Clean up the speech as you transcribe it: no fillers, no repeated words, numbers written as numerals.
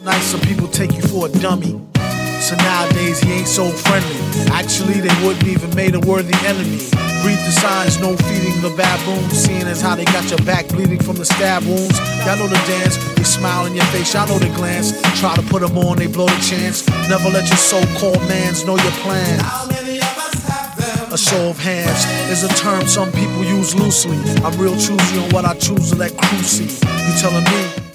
nice, some people take you for a dummy. So nowadays he ain't so friendly. Actually, they wouldn't even made a worthy enemy. Read the signs, no feeding the baboons. Seeing as how they got your back bleeding from the stab wounds. Y'all know the dance, they smile in your face, y'all know the glance. Try to put them on, they blow the chance. Never let your so-called mans know your plan. How many of us have them? A show of hands is a term some people use loosely. I'm real choosy on what I choose to let crew see. You telling me?